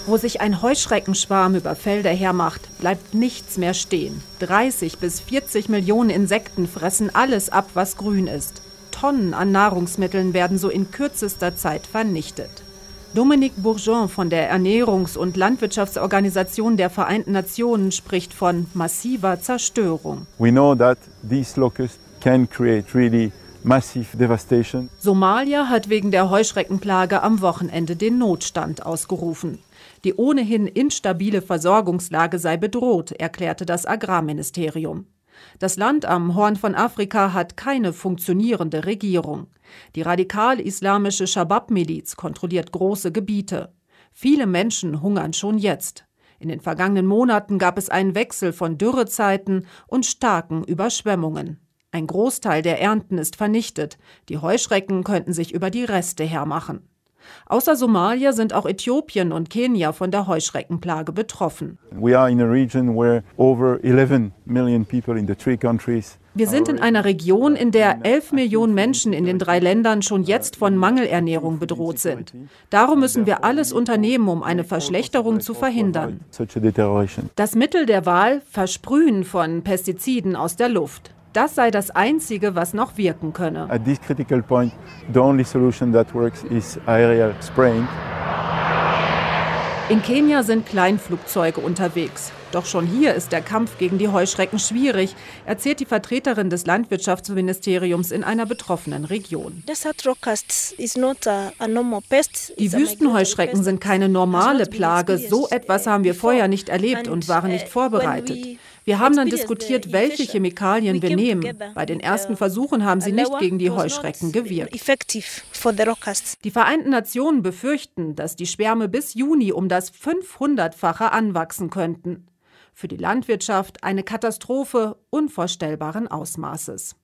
Wo sich ein Heuschreckenschwarm über Felder hermacht, bleibt nichts mehr stehen. 30 bis 40 Millionen Insekten fressen alles ab, was grün ist. Tonnen an Nahrungsmitteln werden so in kürzester Zeit vernichtet. Dominique Bourgeon von der Ernährungs- und Landwirtschaftsorganisation der Vereinten Nationen spricht von massiver Zerstörung. We know that these locusts can create really massive devastation. Somalia hat wegen der Heuschreckenplage am Wochenende den Notstand ausgerufen. Die ohnehin instabile Versorgungslage sei bedroht, erklärte das Agrarministerium. Das Land am Horn von Afrika hat keine funktionierende Regierung. Die radikal-islamische Schabab-Miliz kontrolliert große Gebiete. Viele Menschen hungern schon jetzt. In den vergangenen Monaten gab es einen Wechsel von Dürrezeiten und starken Überschwemmungen. Ein Großteil der Ernten ist vernichtet. Die Heuschrecken könnten sich über die Reste hermachen. Außer Somalia sind auch Äthiopien und Kenia von der Heuschreckenplage betroffen. We are in a region where over 11 million people in the three countries. Wir sind in einer Region, in der 11 Millionen Menschen in den 3 Ländern schon jetzt von Mangelernährung bedroht sind. Darum müssen wir alles unternehmen, um eine Verschlechterung zu verhindern. Das Mittel der Wahl: Versprühen von Pestiziden aus der Luft. Das sei das Einzige, was noch wirken könne. At this critical point, the only solution that works is aerial spraying. In Kenia sind Kleinflugzeuge unterwegs. Doch schon hier ist der Kampf gegen die Heuschrecken schwierig, erzählt die Vertreterin des Landwirtschaftsministeriums in einer betroffenen Region. Die Wüstenheuschrecken sind keine normale Plage. So etwas haben wir vorher nicht erlebt und waren nicht vorbereitet. Wir haben dann diskutiert, welche Chemikalien wir nehmen. Bei den ersten Versuchen haben sie nicht gegen die Heuschrecken gewirkt. Die Vereinten Nationen befürchten, dass die Schwärme bis Juni um das 500-fache anwachsen könnten. Für die Landwirtschaft eine Katastrophe unvorstellbaren Ausmaßes.